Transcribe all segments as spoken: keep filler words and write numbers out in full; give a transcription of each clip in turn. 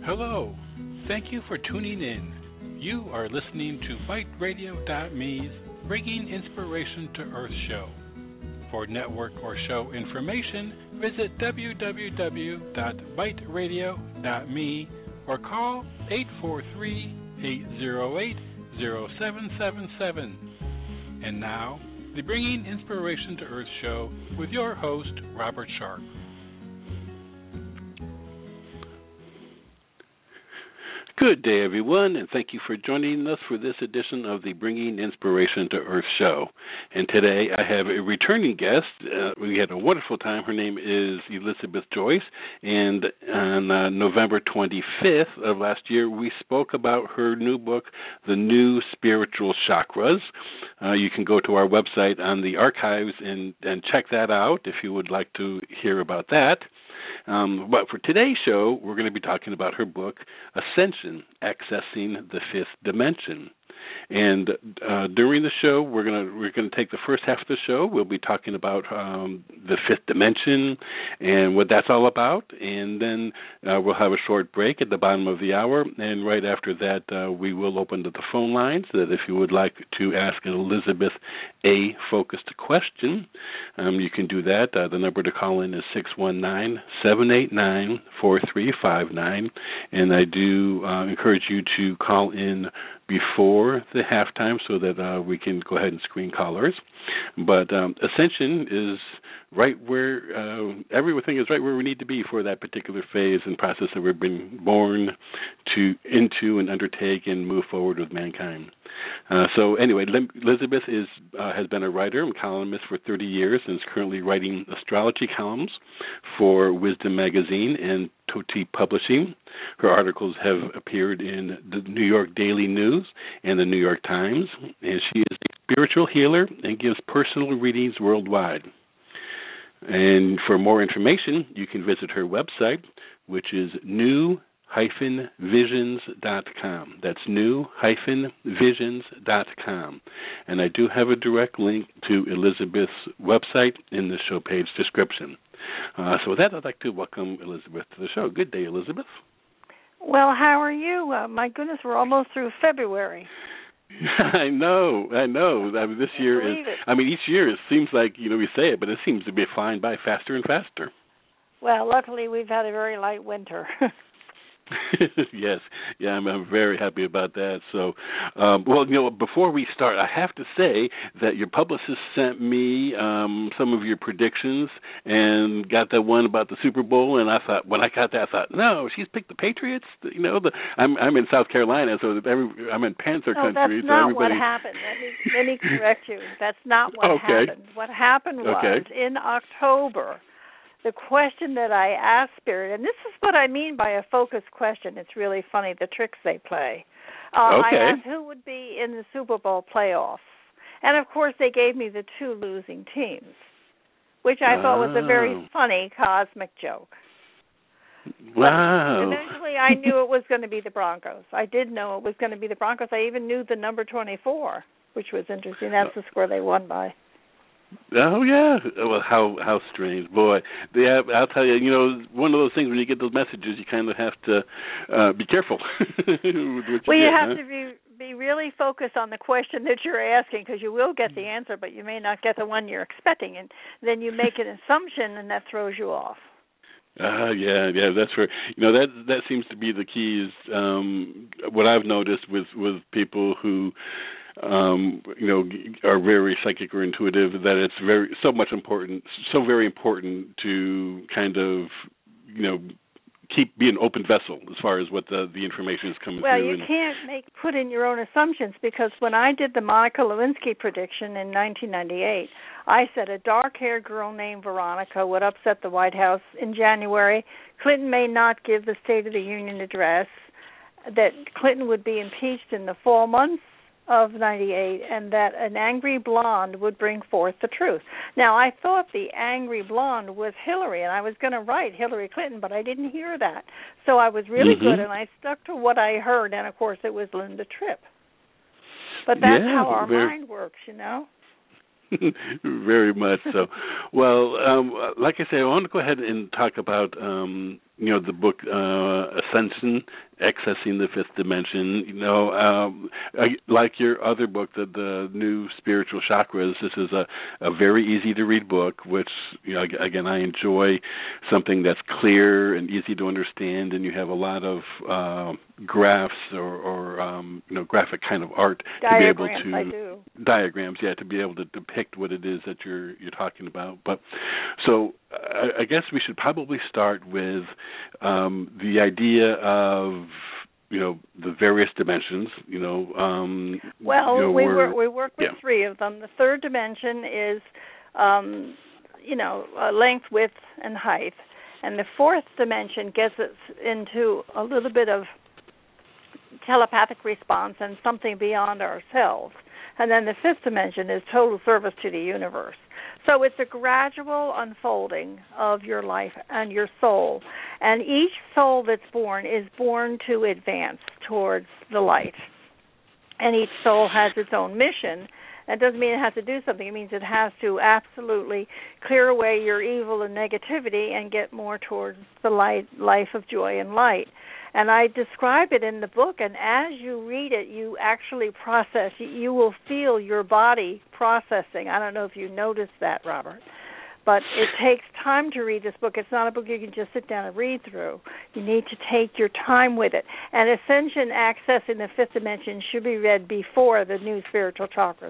Hello. Thank you for tuning in. You are listening to Byte Radio dot me's Bringing Inspiration to Earth show. For network or show information, visit w w w dot byte radio dot me or call eight four three, eight zero eight, zero seven seven seven. And now, the Bringing Inspiration to Earth show with your host, Robert Sharp. Good day, everyone, and thank you for joining us for this edition of the Bringing Inspiration to Earth show. And today I have a returning guest. Uh, we had a wonderful time. Her name is Elizabeth Joyce, and on uh, November twenty-fifth of last year, we spoke about her new book, The New Spiritual Chakras. Uh, you can go to our website on the archives and, and check that out if you would like to hear about that. Um, but for today's show, we're going to be talking about her book, Ascension, Accessing the Fifth Dimension. And uh, during the show, we're going to we're going to take the first half of the show. We'll be talking about um, the fifth dimension and what that's all about. And then uh, we'll have a short break at the bottom of the hour. And right after that, uh, we will open to the phone lines so that if you would like to ask Elizabeth a focused question, um, you can do that. Uh, the number to call in is six one nine, seven eight nine, four three five nine. And I do uh, encourage you to call in before the halftime so that uh, we can go ahead and screen callers. But um, Ascension is right where uh, everything is right where we need to be for that particular phase and process that we've been born to into and undertake and move forward with mankind. Uh, so anyway, Elizabeth is uh, has been a writer and columnist for thirty years and is currently writing astrology columns for Wisdom Magazine and Toti Publishing. Her articles have appeared in the New York Daily News and the New York Times, and she is a spiritual healer and gives personal readings worldwide. And for more information, you can visit her website, which is new dash visions dot com. That's new dash visions dot com. And I do have a direct link to Elizabeth's website in the show page description. Uh, so with that, I'd like to welcome Elizabeth to the show. Good day, Elizabeth. Well, how are you? Uh, my goodness, we're almost through February. I know, I know. I mean, this I year is, it. I mean, each year it seems like, you know, we say it, but it seems to be flying by faster and faster. Well, luckily we've had a very light winter. Yes, yeah, I'm, I'm very happy about that. So, um, well, you know, before we start, I have to say that your publicist sent me um, some of your predictions and got that one about the Super Bowl, and I thought, when I got that, I thought, no, she's picked the Patriots. You know, the, I'm I'm in South Carolina, so every, I'm in Panther no, country. that's so not everybody... what happened. Let me, let me correct you. That's not what okay. happened. What happened was okay. in October, the question that I asked Spirit, and this is what I mean by a focused question. It's really funny, the tricks they play. Uh, okay. I asked who would be in the Super Bowl playoffs. And, of course, they gave me the two losing teams, which I oh. thought was a very funny cosmic joke. Wow. But eventually I knew it was going to be the Broncos. I did know it was going to be the Broncos. I even knew the number twenty-four, which was interesting. That's the score they won by. Oh yeah, well, how how strange, boy. They have, I'll tell you, you know, one of those things when you get those messages, you kind of have to uh, be careful. with what you well, you get, have huh? to be be really focused on the question that you're asking, because you will get the answer, but you may not get the one you're expecting, and then you make an assumption, and that throws you off. Ah, uh, yeah, yeah, that's where, you know, that that seems to be the key. Is um, what I've noticed with with people who. Um, you know, are very psychic or intuitive, that it's very so much important, so very important to kind of, you know, keep be an open vessel as far as what the, the information is coming well, through. Well, you and, can't make put in your own assumptions, because when I did the Monica Lewinsky prediction in nineteen ninety-eight, I said a dark-haired girl named Veronica would upset the White House in January. Clinton may not give the State of the Union address. That Clinton would be impeached in the fall months of ninety-eight, and that an angry blonde would bring forth the truth. Now, I thought the angry blonde was Hillary, and I was going to write Hillary Clinton, but I didn't hear that. So I was really mm-hmm. good, and I stuck to what I heard, and, of course, it was Linda Tripp. But that's yeah, how our very, mind works, you know? Very much so. Well, um, like I say, I want to go ahead and talk about um, you know, the book uh, Ascension, Accessing the Fifth Dimension. You know, um, I, like your other book, the, the New Spiritual Chakras, this is a, a very easy to read book, which, you know, again, I enjoy something that's clear and easy to understand, and you have a lot of uh, graphs or, or um, you know, graphic kind of art diagrams, to be able to I do. diagrams, yeah, to be able to depict what it is that you're you're talking about. But so I, I guess we should probably start with um, the idea of, you know, the various dimensions. You know, um, well, you know, we work we work with yeah. three of them. The third dimension is, um, you know, uh, length, width, and height, and the fourth dimension gets us into a little bit of telepathic response and something beyond ourselves. And then the fifth dimension is total service to the universe. So it's a gradual unfolding of your life and your soul. And each soul that's born is born to advance towards the light. And each soul has its own mission. That doesn't mean it has to do something. It means it has to absolutely clear away your evil and negativity and get more towards the light, life of joy and light. And I describe it in the book, and as you read it, you actually process. You will feel your body processing. I don't know if you noticed that, Robert, but it takes time to read this book. It's not a book you can just sit down and read through. You need to take your time with it. And Ascension, Accessing the Fifth Dimension should be read before the New Spiritual Chakras.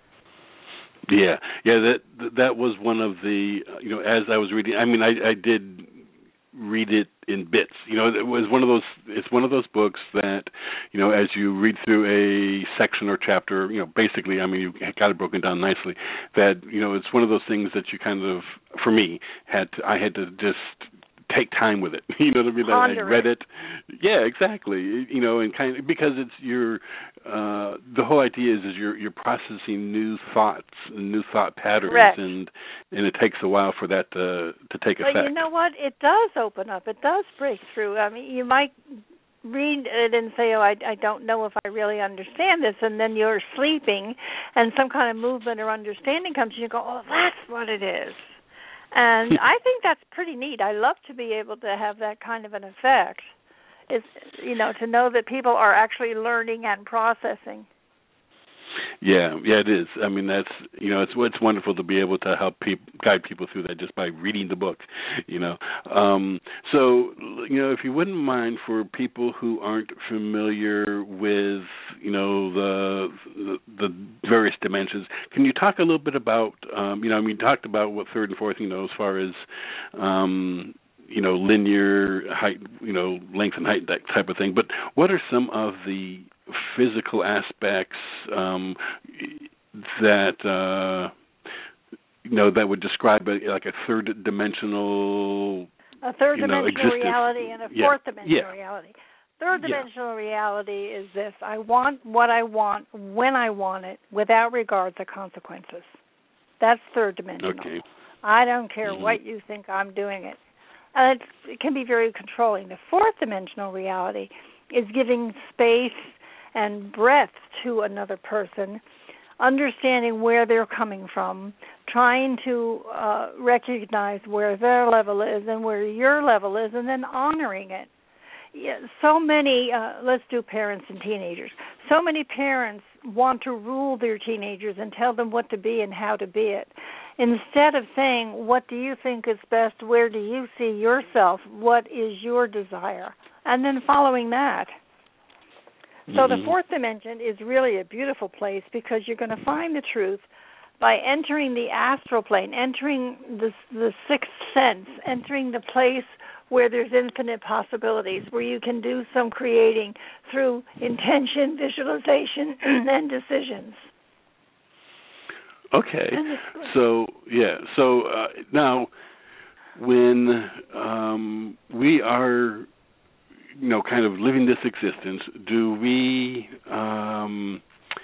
Yeah, yeah, that that was one of the, you know, as I was reading, I mean, I, I did read it in bits. You know, it was one of those, it's one of those books that, you know, as you read through a section or chapter, you know, basically, I mean, you got it broken down nicely, that, you know, it's one of those things that you kind of, for me, had to, I had to just take time with it. You know what I mean? Ponder I read it. it. Yeah, exactly. You know, and kind of, because it's your, uh, the whole idea is, is you're, you're processing new thoughts and new thought patterns. Correct. and and it takes a while for that to, to take but effect. But you know what? It does open up. It does break through. I mean, you might read it and say, oh, I, I don't know if I really understand this, and then you're sleeping and some kind of movement or understanding comes and you go, oh, that's what it is. And I think that's pretty neat. I love to be able to have that kind of an effect, is, you know, to know that people are actually learning and processing. Yeah, yeah, it is. I mean, that's, you know, it's it's wonderful to be able to help people, guide people through that just by reading the book, you know. Um, so, you know, if you wouldn't mind, for people who aren't familiar with, you know, the the, the various dimensions, can you talk a little bit about, um, you know, I mean, you talked about what third and fourth, you know, as far as, um, you know, linear height, you know, length and height, that type of thing. But what are some of the physical aspects um, that uh, you know that would describe a, like a third dimensional, a third you know, dimensional existence. reality and a Yeah. fourth dimensional Yeah. reality. Third Yeah. dimensional reality is this: I want what I want when I want it, without regard to consequences. That's third dimensional. Okay. I don't care Mm-hmm. what you think, I'm doing it. And it's, it can be very controlling. The fourth dimensional reality is giving space and breadth to another person, understanding where they're coming from, trying to uh, recognize where their level is and where your level is, and then honoring it. Yeah, so many, uh, let's do parents and teenagers. So many parents want to rule their teenagers and tell them what to be and how to be it. Instead of saying, what do you think is best, where do you see yourself, what is your desire, and then following that. So mm-hmm. the fourth dimension is really a beautiful place because you're going to find the truth by entering the astral plane, entering the, the sixth sense, entering the place where there's infinite possibilities, where you can do some creating through intention, visualization, and decisions. Okay. So, yeah. So uh, now when um, we are, you know, kind of living this existence, do we um,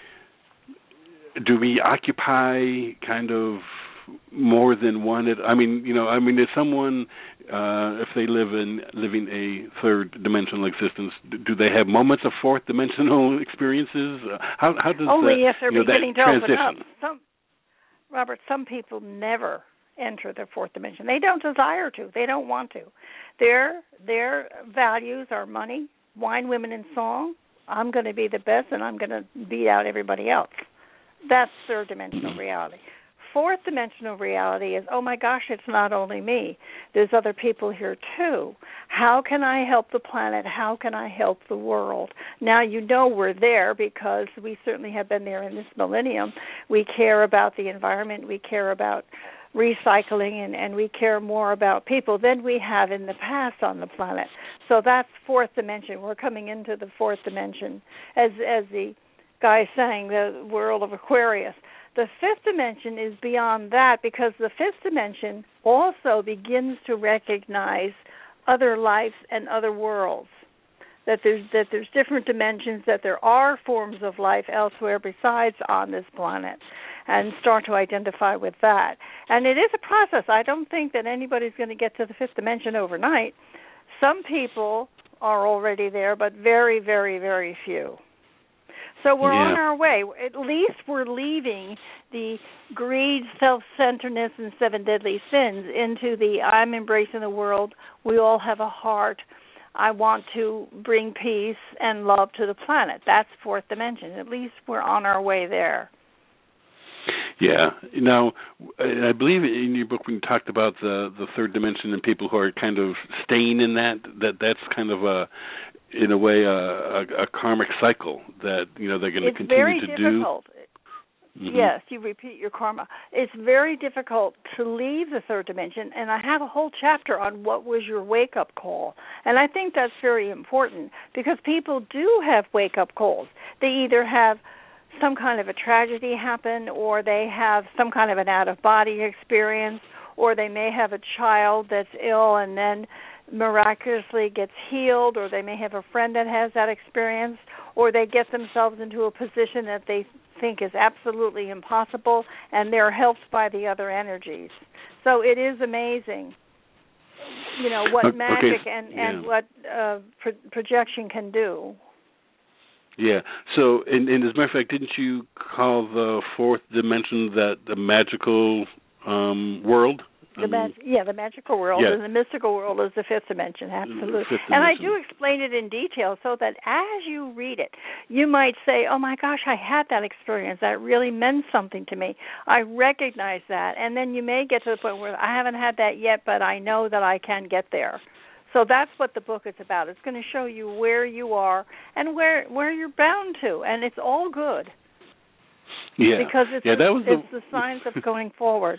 do we occupy kind of more than one? I mean, you know, I mean, is someone, uh, if they live in living a third dimensional existence, do they have moments of fourth dimensional experiences? Uh, how how does only that, if they're you know, beginning to transition? open up? Some, Robert, some people never enter the fourth dimension. They don't desire to. They don't want to. Their their values are money, wine, women, and song. I'm going to be the best, and I'm going to beat out everybody else. That's third dimensional reality. Fourth dimensional reality is, oh my gosh, it's not only me. There's other people here too. How can I help the planet? How can I help the world? Now you know we're there because we certainly have been there in this millennium. We care about the environment. We care about recycling, and, and we care more about people than we have in the past on the planet. So that's fourth dimension. We're coming into the fourth dimension. As, as the guy sang, the world of Aquarius. The fifth dimension is beyond that because the fifth dimension also begins to recognize other lives and other worlds, that there's that there's different dimensions, that there are forms of life elsewhere besides on this planet, and start to identify with that. And it is a process. I don't think that anybody's going to get to the fifth dimension overnight. Some people are already there, but very, very, very few. So we're yeah. on our way. At least we're leaving the greed, self-centeredness, and seven deadly sins into the I'm embracing the world. We all have a heart. I want to bring peace and love to the planet. That's fourth dimension. At least we're on our way there. Yeah. Now, I believe in your book when you talked about the, the third dimension and people who are kind of staying in that, that that's kind of a, in a way, a, a, a karmic cycle that, you know, they're going to it's continue to difficult. do. It's very difficult. Yes, you repeat your karma. It's very difficult to leave the third dimension, and I have a whole chapter on what was your wake-up call. And I think that's very important because people do have wake-up calls. They either have some kind of a tragedy happen, or they have some kind of an out-of-body experience, or they may have a child that's ill and then miraculously gets healed, or they may have a friend that has that experience, or they get themselves into a position that they think is absolutely impossible, and they're helped by the other energies. So it is amazing, you know, what okay. magic and, yeah. and what uh, pro- projection can do. Yeah. So, and, and as a matter of fact, didn't you call the fourth dimension that the magical um, world? The mag- yeah, the magical world yeah. and the mystical world is the fifth dimension, absolutely. Fifth dimension. And I do explain it in detail so that as you read it, you might say, oh my gosh, I had that experience. That really meant something to me. I recognize that. And then you may get to the point where I haven't had that yet, but I know that I can get there. So that's what the book is about. It's going to show you where you are and where where you're bound to, and it's all good. Yeah, because it's, yeah, that was it's the, the signs of going forward.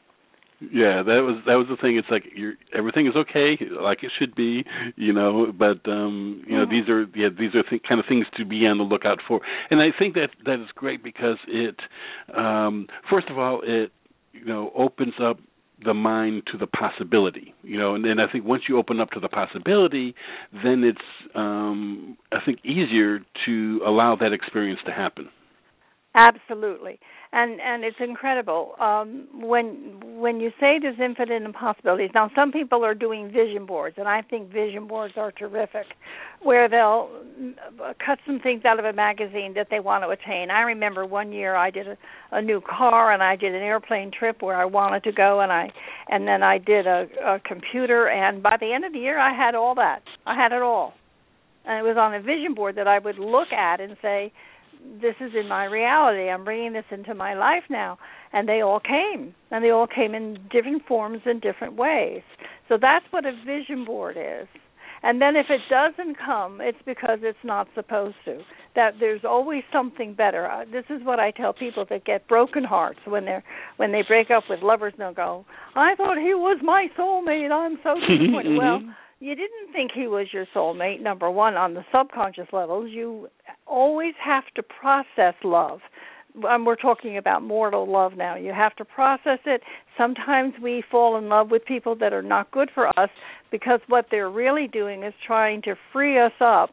Yeah, that was that was the thing. It's like you're, everything is okay, like it should be, you know. But um, you know, mm-hmm. these are yeah, these are th- kind of things to be on the lookout for. And I think that that is great because it, um, first of all, it you know opens up the mind to the possibility, you know. And then I think once you open up to the possibility, then it's um, I think easier to allow that experience to happen. Absolutely, and and it's incredible um, when when you say there's infinite impossibilities. Now, some people are doing vision boards, and I think vision boards are terrific, where they'll cut some things out of a magazine that they want to attain. I remember one year I did a, a new car, and I did an airplane trip where I wanted to go, and I and then I did a, a computer, and by the end of the year, I had all that. I had it all, and it was on a vision board that I would look at and say, this is in my reality. I'm bringing this into my life now. And they all came. And they all came in different forms and different ways. So that's what a vision board is. And then if it doesn't come, it's because it's not supposed to. That there's always something better. Uh, this is what I tell people that get broken hearts when they're when they break up with lovers, and they'll go, I thought he was my soulmate. I'm so disappointed. Well, you didn't think he was your soulmate, number one, on the subconscious levels. You always have to process love. And we're talking about mortal love now. You have to process it. Sometimes we fall in love with people that are not good for us because what they're really doing is trying to free us up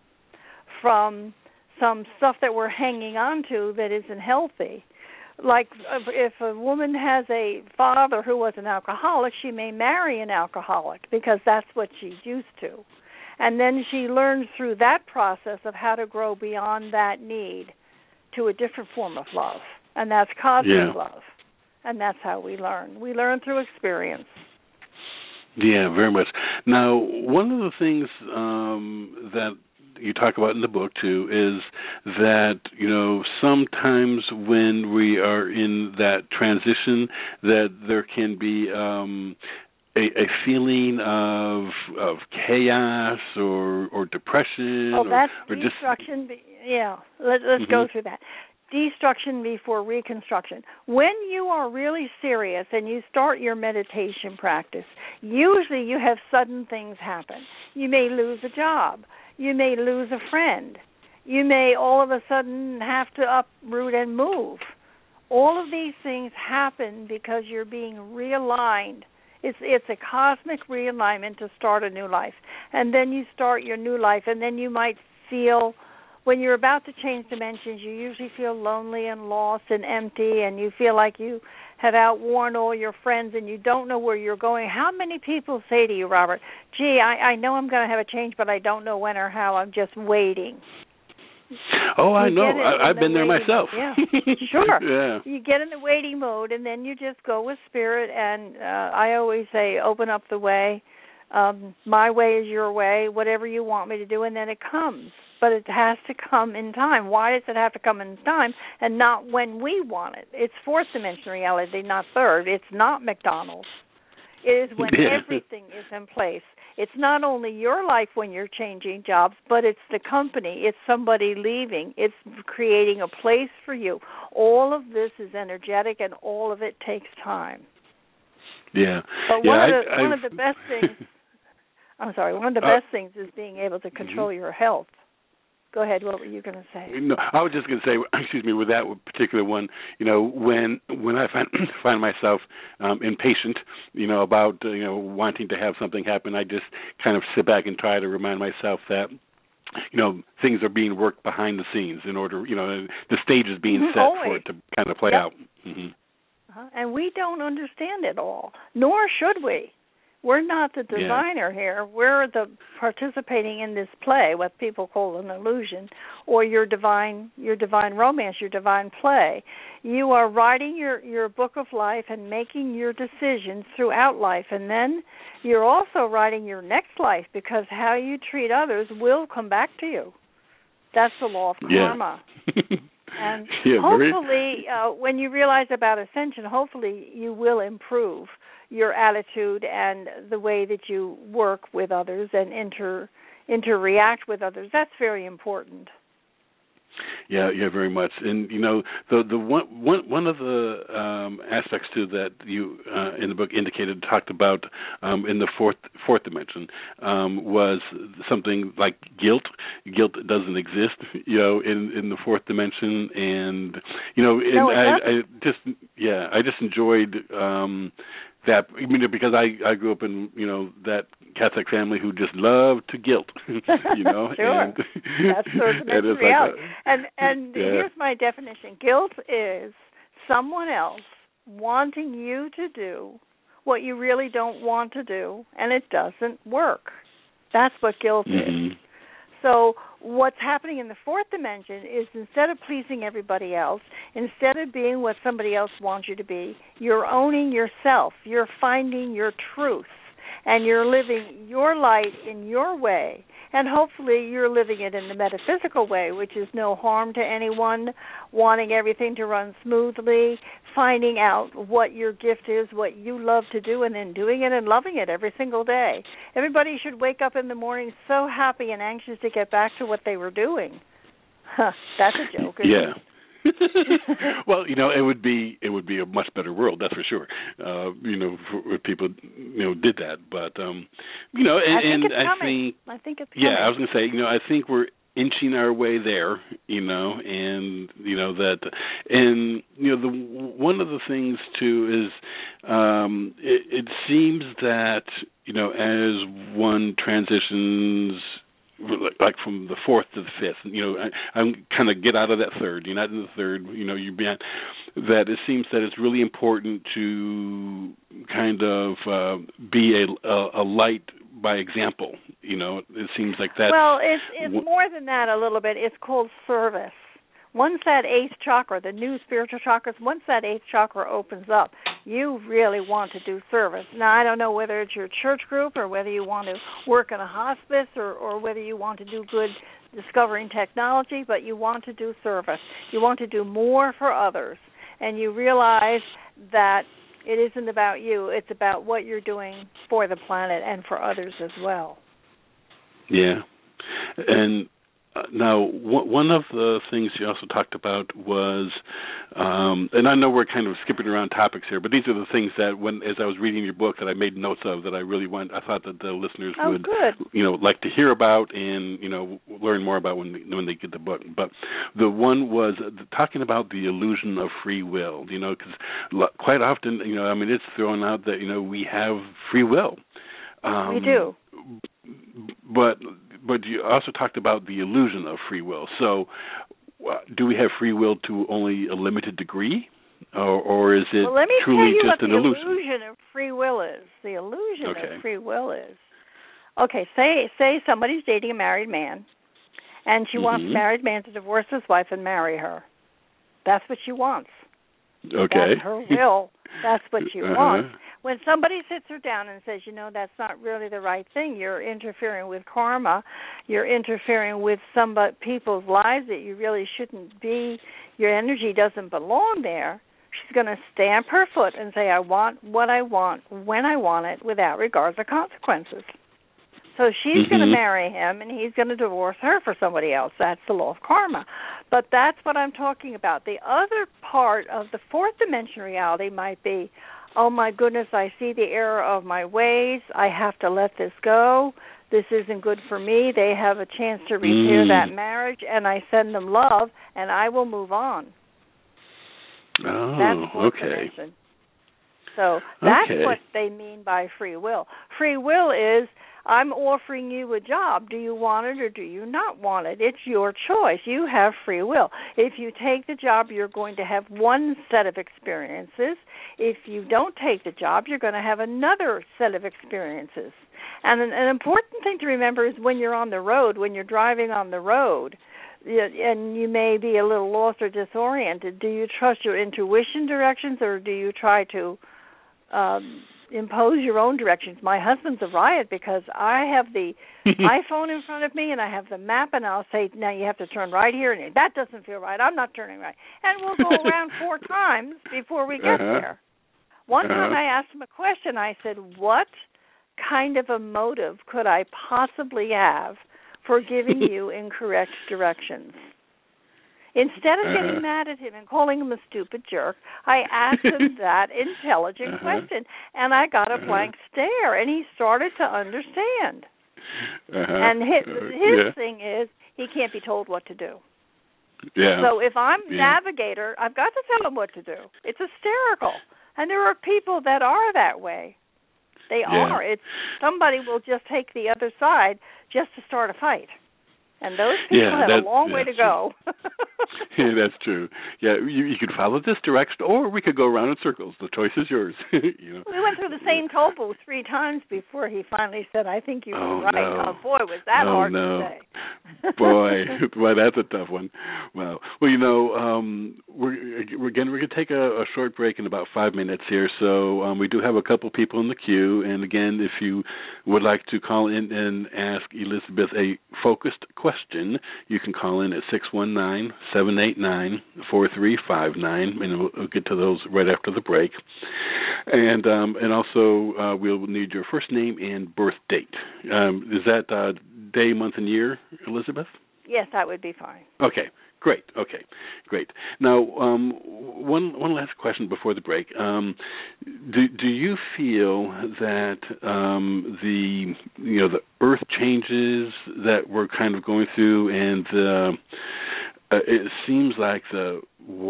from some stuff that we're hanging on to that isn't healthy. Like if a woman has a father who was an alcoholic, she may marry an alcoholic because that's what she's used to. And then she learns through that process of how to grow beyond that need to a different form of love, and that's cosmic yeah. love. And that's how we learn. We learn through experience. Yeah, very much. Now, one of the things um, that you talk about in the book, too, is that, you know, sometimes when we are in that transition, that there can be um, a, a feeling of of chaos or, or depression. Oh, that's or, or destruction. just... Yeah, Let, let's mm-hmm. go through that. Destruction before reconstruction. When you are really serious and you start your meditation practice, usually you have sudden things happen. You may lose a job. You may lose a friend. You may all of a sudden have to uproot and move. All of these things happen because you're being realigned. It's it's a cosmic realignment to start a new life. And then you start your new life, and then you might feel, when you're about to change dimensions, you usually feel lonely and lost and empty, and you feel like you have outworn all your friends and you don't know where you're going. How many people say to you, Robert, gee, I, I know I'm going to have a change, but I don't know when or how. I'm just waiting. Oh, I know. I, I've been there myself. Yeah, sure. Yeah. You get in the waiting mode, and then you just go with spirit, and uh, I always say, open up the way. Um, my way is your way, whatever you want me to do, and then it comes. But it has to come in time. Why does it have to come in time and not when we want it? It's fourth dimension reality, not third. It's not McDonald's. It is when yeah. everything is in place. It's not only your life when you're changing jobs, but it's the company. It's somebody leaving. It's creating a place for you. All of this is energetic, and all of it takes time. Yeah. But yeah, one, I, of the, one of the best things, I'm sorry, one of the uh, best things is being able to control mm-hmm. your health. Go ahead. What were you going to say? No, I was just going to say, excuse me, with that particular one, you know, when when I find find myself um, impatient, you know, about uh, you know wanting to have something happen, I just kind of sit back and try to remind myself that, you know, things are being worked behind the scenes in order, you know, the stage is being mm-hmm, set always. for it to kind of play yep. out. Mm-hmm. Uh-huh. And we don't understand it all, nor should we. We're not the designer yeah. here. We're the participating in this play, what people call an illusion, or your divine, your divine romance, your divine play. You are writing your, your book of life and making your decisions throughout life, and then you're also writing your next life, because how you treat others will come back to you. That's the law of karma. Yeah. And yeah, hopefully, uh, when you realize about ascension, hopefully you will improve your attitude and the way that you work with others and inter interreact with others. That's very important. Yeah, yeah, very much. And you know, the the one one one of the um, aspects too that you uh, in the book indicated talked about um, in the fourth fourth dimension um, was something like guilt. Guilt doesn't exist, you know, in, in the fourth dimension, and you know, and no, it I, doesn't. I just yeah, I just enjoyed. Um, That I mean, because I, I grew up in, you know, that Catholic family who just loved to guilt, you know. Sure. And, that's sort of and it's reality. like a, and and yeah. here's my definition. Guilt is someone else wanting you to do what you really don't want to do, and it doesn't work. That's what guilt mm-hmm. is. So what's happening in the fourth dimension is, instead of pleasing everybody else, instead of being what somebody else wants you to be, you're owning yourself. You're finding your truth, and you're living your light in your way. And hopefully you're living it in the metaphysical way, which is no harm to anyone, wanting everything to run smoothly, finding out what your gift is, what you love to do, and then doing it and loving it every single day. Everybody should wake up in the morning so happy and anxious to get back to what they were doing. Huh, that's a joke, isn't yeah. it? Well, you know, it would be it would be a much better world, that's for sure. Uh, you know, for, if people you know did that, but um, you know, and I think and it's I coming. think I think it's yeah, coming. I was going to say, you know, I think we're inching our way there, you know, and you know that, and you know, the one of the things too is, um, it, it seems that you know as one transitions. Like from the fourth to the fifth, you know, I, I'm kind of get out of that third. You're not in the third, you know. You're beyond that. It seems that it's really important to kind of uh, be a, a, a light by example. You know, it seems like that. Well, it's it's more than that a little bit. It's called service. once that eighth chakra, the new spiritual chakras, once that eighth chakra opens up, you really want to do service. Now, I don't know whether it's your church group or whether you want to work in a hospice or, or whether you want to do good discovering technology, but you want to do service. You want to do more for others. And you realize that it isn't about you. It's about what you're doing for the planet and for others as well. Yeah. And uh, now, w- one of the things you also talked about was, um, and I know we're kind of skipping around topics here, but these are the things that, when as I was reading your book, that I made notes of that I really want. I thought that the listeners oh, would, good. you know, like to hear about and you know learn more about when they, when they get the book. But the one was talking about the illusion of free will. You know, because quite often, you know, I mean, it's thrown out that you know we have free will. Um, we do. But but you also talked about the illusion of free will. So uh, do we have free will to only a limited degree, or, or is it well, let me truly tell you just what an the illusion? illusion of free will is. The illusion Okay. of free will is, okay, say say somebody's dating a married man, and she mm-hmm. wants the married man to divorce his wife and marry her. That's what she wants. Okay. That's her will. That's what she uh-huh. wants. When somebody sits her down and says, you know, that's not really the right thing, you're interfering with karma, you're interfering with some people's lives that you really shouldn't be, your energy doesn't belong there, she's going to stamp her foot and say, I want what I want, when I want it, without regard to consequences. So she's mm-hmm. going to marry him, and he's going to divorce her for somebody else. That's the law of karma. But that's what I'm talking about. The other part of the fourth dimension reality might be, oh, my goodness, I see the error of my ways. I have to let this go. This isn't good for me. They have a chance to repair mm. that marriage, and I send them love, and I will move on. Oh, that's fourth okay. dimension. So that's okay. what they mean by free will. Free will is, I'm offering you a job. Do you want it or do you not want it? It's your choice. You have free will. If you take the job, you're going to have one set of experiences. If you don't take the job, you're going to have another set of experiences. And an, an important thing to remember is when you're on the road, when you're driving on the road, and you may be a little lost or disoriented, do you trust your intuition directions or do you try to um, impose your own directions? My husband's a riot because I have the iPhone in front of me and I have the map, and I'll say, now you have to turn right here, and that doesn't feel right. I'm not turning right. And we'll go around four times before we get uh-huh. there. One uh-huh. time I asked him a question. I said, what kind of a motive could I possibly have for giving you incorrect directions? Instead of uh-huh. getting mad at him and calling him a stupid jerk, I asked him that intelligent uh-huh. question, and I got a uh-huh. blank stare, and he started to understand. Uh-huh. And his, uh, his yeah. thing is he can't be told what to do. Yeah. So if I'm yeah. navigator, I've got to tell him what to do. It's hysterical. And there are people that are that way. They yeah. are. It's somebody will just take the other side just to start a fight. And those people yeah, have that, a long way to go. Yeah, that's true. Yeah, you, you could follow this direction, or we could go around in circles. The choice is yours. you know? We went through the same toll booth three times before he finally said, I think you were oh, right. No. Oh, boy, was that oh, hard no. to say. boy, boy, that's a tough one. Well, well, you know, um, we're, we're again, we're going to take a, a short break in about five minutes here. So um, we do have a couple people in the queue. And again, if you would like to call in and ask Elizabeth a focused question, you can call in at six one nine, seven eight nine, four three five nine, and we'll, we'll get to those right after the break. And um, and also, uh, we'll need your first name and birth date. Um, is that uh, day, month, and year, Elizabeth? Yes, that would be fine. Okay, great. Okay, great. Now, um, one one last question before the break. Um, do do you feel that um, the you know the Earth changes that we're kind of going through, and uh, uh, it seems like the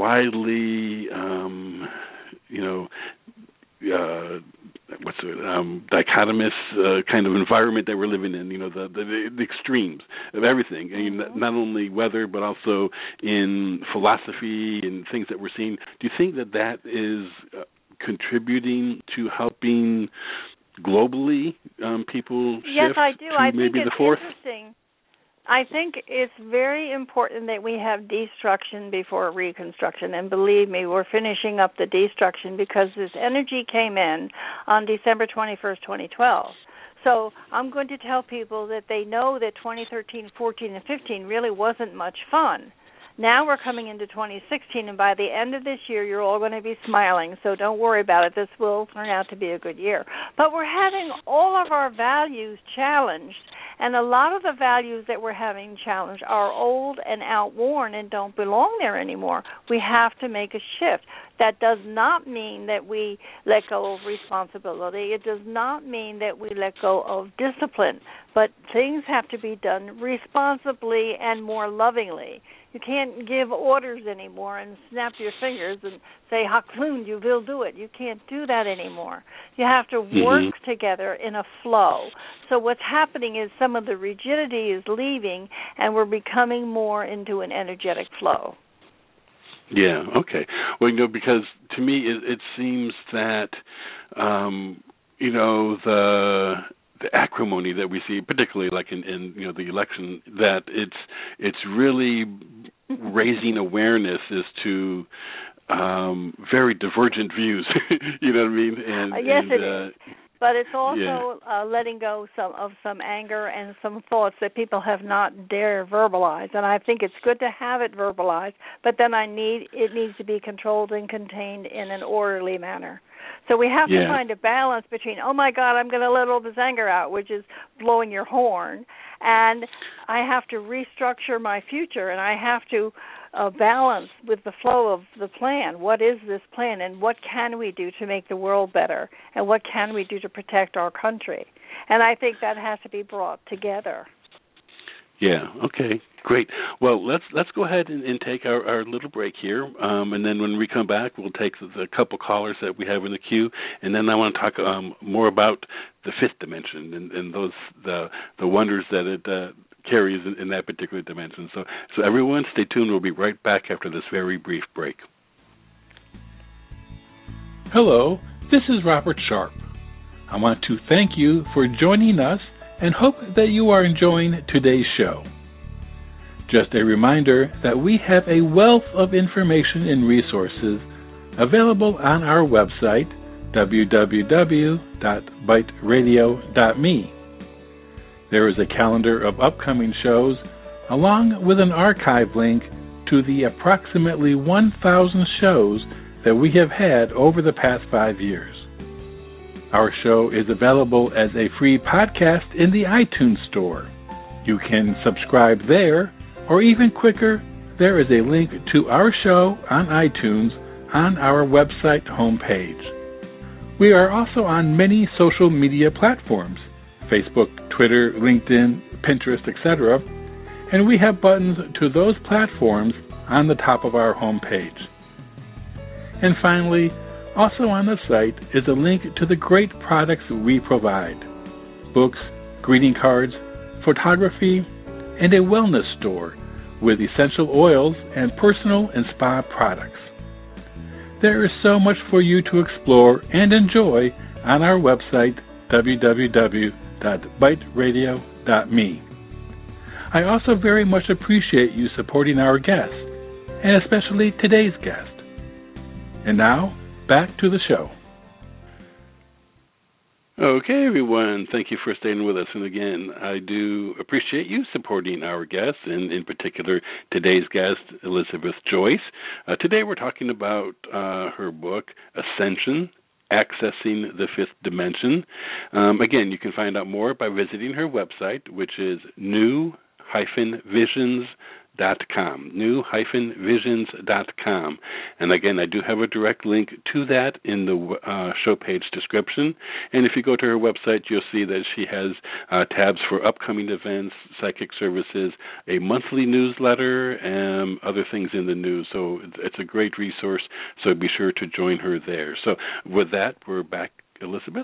widely um, you know. Uh, what's it, um, dichotomous uh, kind of environment that we're living in, you know, the, the, the extremes of everything, mm-hmm. and not only weather, but also in philosophy and things that we're seeing. Do you think that that is uh, contributing to helping globally um, people shift yes, I do. to I maybe think the it's fourth? Interesting. I think it's very important that we have destruction before reconstruction. And believe me, we're finishing up the destruction because this energy came in on December twenty-first, twenty twelve. So I'm going to tell people that they know that twenty thirteen, fourteen, and fifteen really wasn't much fun. Now we're coming into twenty sixteen, and by the end of this year, you're all going to be smiling, so don't worry about it. This will turn out to be a good year. But we're having all of our values challenged, and a lot of the values that we're having challenged are old and outworn and don't belong there anymore. We have to make a shift. That does not mean that we let go of responsibility. It does not mean that we let go of discipline. But things have to be done responsibly and more lovingly. You can't give orders anymore and snap your fingers and say, Haklund, you will do it. You can't do that anymore. You have to work mm-hmm. together in a flow. So what's happening is some of the rigidity is leaving, and we're becoming more into an energetic flow. Yeah, okay. Well, you know, because to me it, it seems that, um, you know, the the acrimony that we see, particularly like in, in you know the election, that it's it's really raising awareness as to um, very divergent views. You know what I mean? And, uh, yes, and, it uh, is. But it's also yeah. uh, letting go some of some anger and some thoughts that people have not dare verbalize. And I think it's good to have it verbalized, but then I need it needs to be controlled and contained in an orderly manner. So we have yeah. to find a balance between, oh, my God, I'm going to let all this anger out, which is blowing your horn, and I have to restructure my future, and I have to uh, balance with the flow of the plan. What is this plan, and what can we do to make the world better, and what can we do to protect our country? And I think that has to be brought together. Yeah, okay, great. Well, let's let's go ahead and, and take our, our little break here, um, and then when we come back, we'll take the, the couple callers that we have in the queue, and then I want to talk um, more about the fifth dimension and, and those the the wonders that it uh, carries in, in that particular dimension. So, so everyone, stay tuned. We'll be right back after this very brief break. Hello, this is Robert Sharp. I want to thank you for joining us and hope that you are enjoying today's show. Just a reminder that we have a wealth of information and resources available on our website, w w w dot byte radio dot me. There is a calendar of upcoming shows along with an archive link to the approximately one thousand shows that we have had over the past five years. Our show is available as a free podcast in the iTunes Store. You can subscribe there, or even quicker, there is a link to our show on iTunes on our website homepage. We are also on many social media platforms, Facebook, Twitter, LinkedIn, Pinterest, et cetera, and we have buttons to those platforms on the top of our homepage. And finally, also on the site is a link to the great products we provide: books, greeting cards, photography, and a wellness store with essential oils and personal and spa products. There is so much for you to explore and enjoy on our website, w w w dot byte radio dot me. I also very much appreciate you supporting our guests, and especially today's guest. And now, back to the show. Okay, everyone. Thank you for staying with us. And again, I do appreciate you supporting our guests, and in particular, today's guest, Elizabeth Joyce. Uh, today we're talking about uh, her book, Ascension, Accessing the Fifth Dimension. Um, again, you can find out more by visiting her website, which is new dash visions dot com, new dash visions dot com. And again, I do have a direct link to that in the uh, show page description. And if you go to her website, you'll see that she has uh, tabs for upcoming events, psychic services, a monthly newsletter, and other things in the news. So it's a great resource, so be sure to join her there. So with that, we're back, Elizabeth.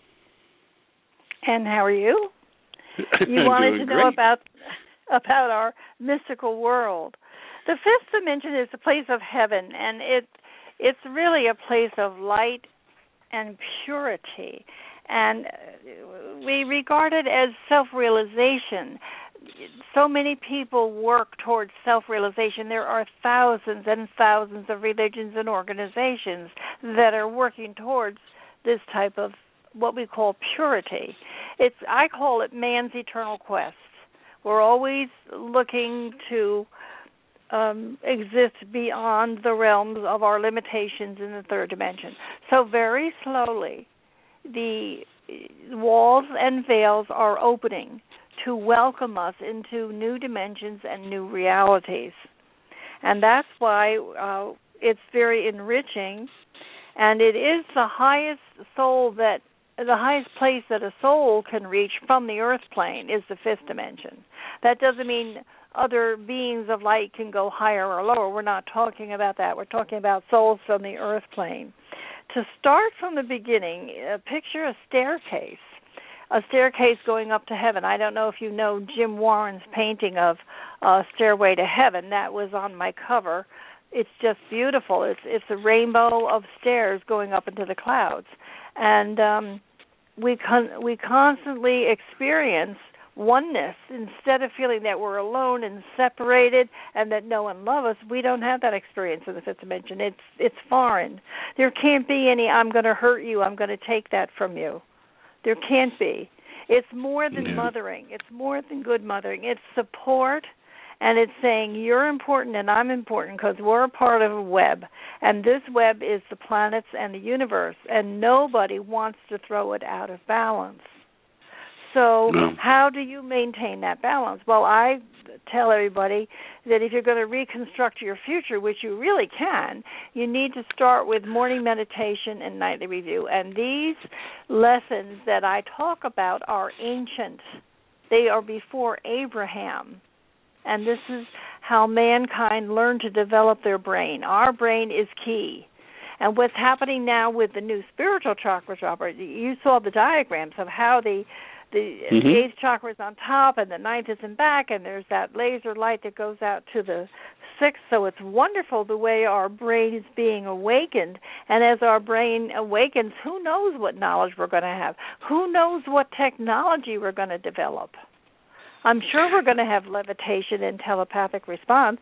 And how are you? You wanted to know great. about... about our mystical world. The fifth dimension is the place of heaven, and it it's really a place of light and purity. And we regard it as self-realization. so many people work towards self-realization. There are thousands and thousands of religions and organizations that are working towards this type of what we call purity. It's I call it man's eternal quest. We're always looking to um, exist beyond the realms of our limitations in the third dimension. So very slowly, the walls and veils are opening to welcome us into new dimensions and new realities. And that's why uh, it's very enriching, and it is the highest soul that, the highest place that a soul can reach from the earth plane is the fifth dimension. That doesn't mean other beings of light can go higher or lower. We're not talking about that. We're talking about souls from the earth plane. To start from the beginning, uh, picture a staircase. A staircase going up to heaven. I don't know if you know Jim Warren's painting of uh, Stairway to Heaven. That was on my cover. It's just beautiful. It's it's a rainbow of stairs going up into the clouds, and um, we con- we constantly experience oneness instead of feeling that we're alone and separated and that no one loves us. We don't have that experience in the fifth dimension. It's it's foreign. There can't be any "I'm going to hurt you. I'm going to take that from you." There can't be. It's more than yeah. mothering. It's more than good mothering. It's support, and it's saying you're important and I'm important because we're a part of a web, and this web is the planets and the universe, and nobody wants to throw it out of balance. So no. How do you maintain that balance? Well, I tell everybody that if you're going to reconstruct your future, which you really can, you need to start with morning meditation and nightly review. And these lessons that I talk about are ancient. They are before Abraham. And this is how mankind learned to develop their brain. Our brain is key. And what's happening now with the new spiritual chakras, Robert, you saw the diagrams of how the The mm-hmm. eighth chakra is on top, and the ninth is in back, and there's that laser light that goes out to the sixth. So it's wonderful the way our brain is being awakened. And as our brain awakens, who knows what knowledge we're going to have? Who knows what technology we're going to develop? I'm sure we're going to have levitation and telepathic response.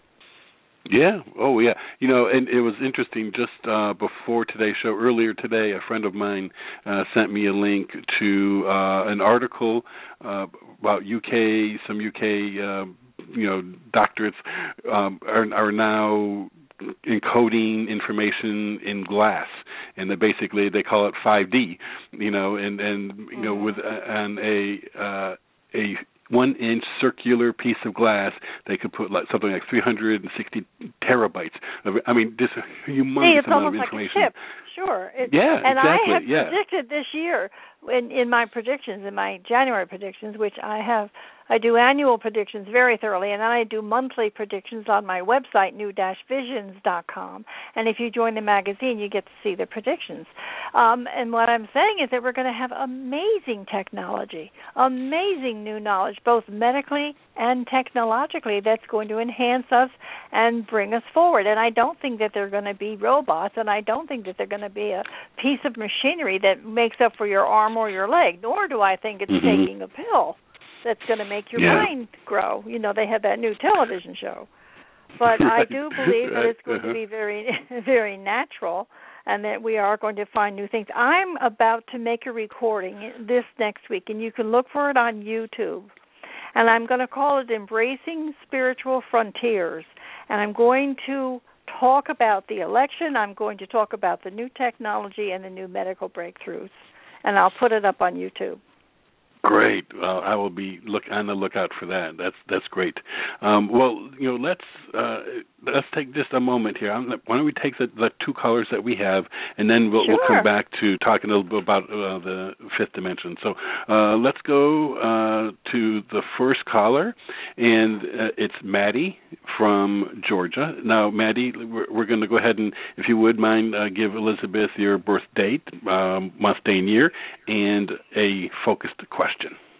Yeah. Oh, yeah. You know, and it was interesting just uh, before today's show, earlier today, a friend of mine uh, sent me a link to uh, an article uh, about U K, some U K, uh, you know, doctorates um, are, are now encoding information in glass, and they basically they call it five D, you know, and, and you know, with uh, and a uh, a one-inch circular piece of glass, they could put like something like three hundred sixty terabytes. Of, I mean, this humongous See, amount of information. Like a chip. Sure. It, yeah, and exactly. I have yeah. predicted this year in, in my predictions, in my January predictions, which I have, I do annual predictions very thoroughly, and then I do monthly predictions on my website, new dash visions dot com. And if you join the magazine, you get to see the predictions. Um, and what I'm saying is that we're going to have amazing technology, amazing new knowledge, both medically and technologically, that's going to enhance us and bring us forward. And I don't think that they're going to be robots, and I don't think that they're going to be a piece of machinery that makes up for your arm or your leg, nor do I think it's mm-hmm. taking a pill that's going to make your yeah. mind grow. You know, they had that new television show. But right. I do believe that it's going uh-huh. to be very, very natural, and that we are going to find new things. I'm about to make a recording this next week, and you can look for it on YouTube. And I'm going to call it Embracing Spiritual Frontiers. And I'm going to talk about the election. I'm going to talk about the new technology and the new medical breakthroughs. And I'll put it up on YouTube. Great. Well, I will be look on the lookout for that. That's that's great. Um, well, you know, let's uh, let's take just a moment here. I'm, why don't we take the, the two callers that we have, and then we'll, sure. we'll come back to talking a little bit about uh, the fifth dimension. So uh, let's go uh, to the first caller, and uh, it's Maddie from Georgia. Now, Maddie, we're, we're going to go ahead and, if you would mind, uh, give Elizabeth your birth date, um, month, day, and year, and a focused question.